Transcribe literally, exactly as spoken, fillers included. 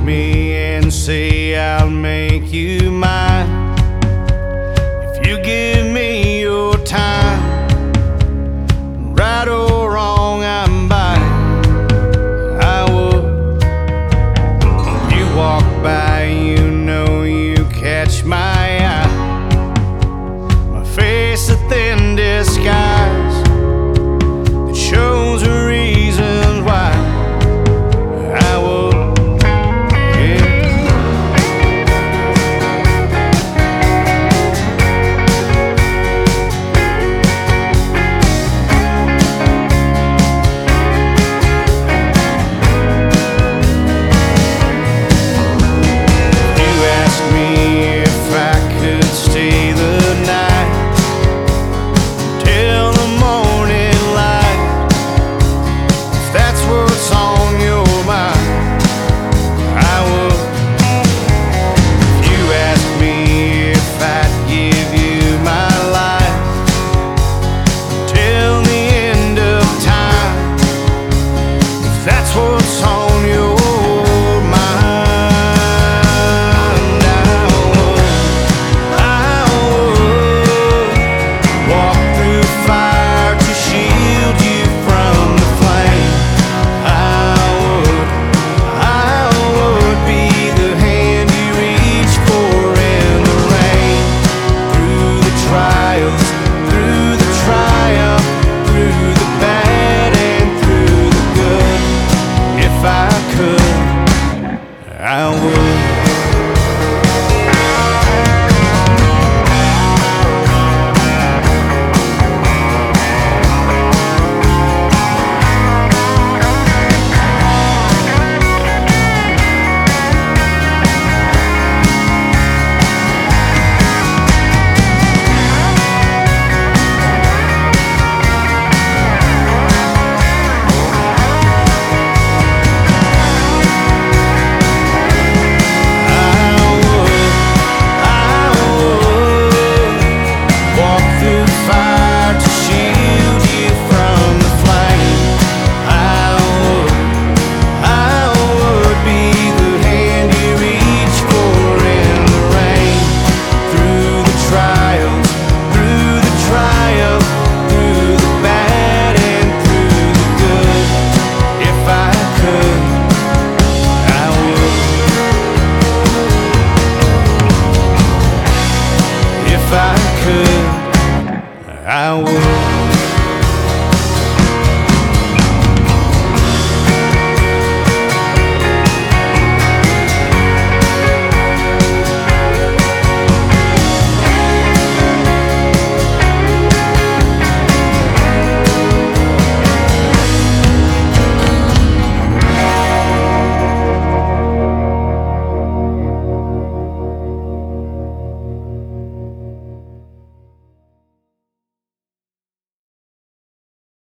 me and say I'll make you mine if you give me your time. Right or wrong, I'm buying. I would. You walk by, you know you catch my eye. My face a thin disguise that shows the reasons why. I would, yeah. You asked me if I could stay the night till the morning light. If that's what's on your mind, I would. You asked me if I'd give you my life till the end of time. If that's what's on your mind, I would. I would walk through fire to shield you from the flame. I would. I would be the hand you reach for in the rain. Through the trials, through the triumph, through the bad and through the good. If I could, I would. If I could, I would.